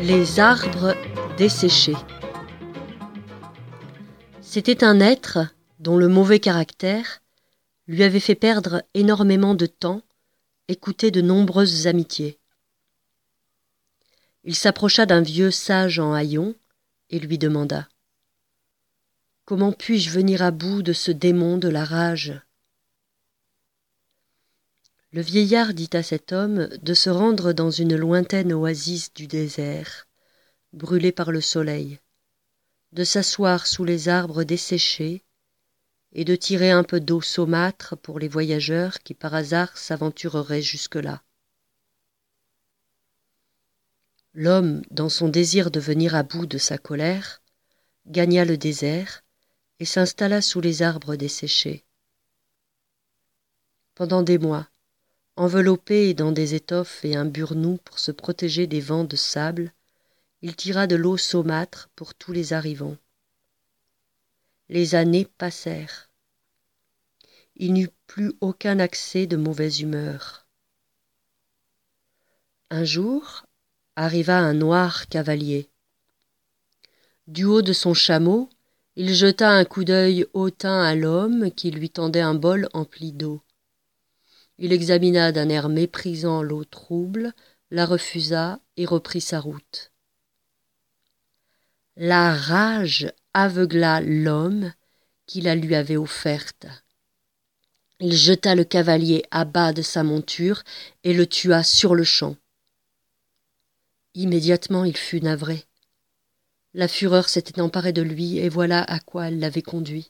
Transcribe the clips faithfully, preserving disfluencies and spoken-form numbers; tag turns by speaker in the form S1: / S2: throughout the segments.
S1: Les arbres desséchés. C'était un être dont le mauvais caractère lui avait fait perdre énormément de temps et coûter de nombreuses amitiés. Il s'approcha d'un vieux sage en haillons et lui demanda : « Comment puis-je venir à bout de ce démon de la rage ?» Le vieillard dit à cet homme de se rendre dans une lointaine oasis du désert, brûlée par le soleil, de s'asseoir sous les arbres desséchés et de tirer un peu d'eau saumâtre pour les voyageurs qui par hasard s'aventureraient jusque-là. L'homme, dans son désir de venir à bout de sa colère, gagna le désert et s'installa sous les arbres desséchés. Pendant des mois, enveloppé dans des étoffes et un burnous pour se protéger des vents de sable, il tira de l'eau saumâtre pour tous les arrivants. Les années passèrent. Il n'eut plus aucun accès de mauvaise humeur. Un jour, arriva un noir cavalier. Du haut de son chameau, il jeta un coup d'œil hautain à l'homme qui lui tendait un bol empli d'eau. Il examina d'un air méprisant l'eau trouble, la refusa et reprit sa route. La rage aveugla l'homme qui la lui avait offerte. Il jeta le cavalier à bas de sa monture et le tua sur-le-champ. Immédiatement il fut navré. La fureur s'était emparée de lui et voilà à quoi elle l'avait conduit.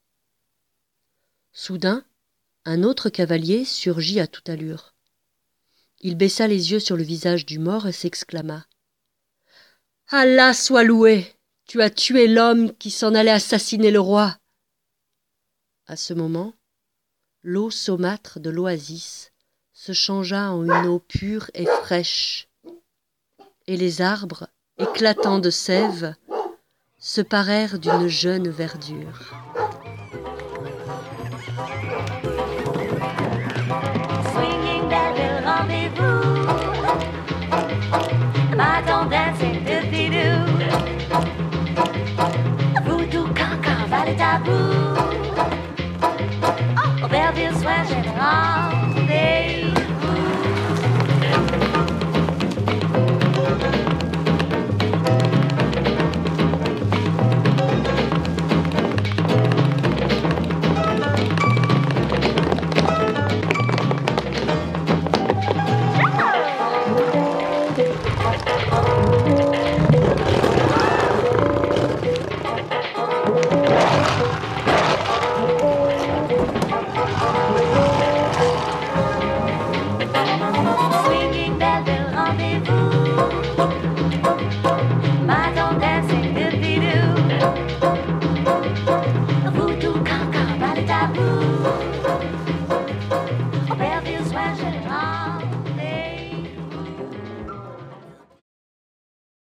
S1: Soudain, un autre cavalier surgit à toute allure. Il baissa les yeux sur le visage du mort et s'exclama : « Allah soit loué ! Tu as tué l'homme qui s'en allait assassiner le roi !» À ce moment, l'eau saumâtre de l'oasis se changea en une eau pure et fraîche, et les arbres, éclatant de sève, se parèrent d'une jeune verdure.
S2: Swinging that little rendezvous, bâton dancing dippy-doo, voodoo cancan valet tabou, oh, Belleville swinging rendezvous.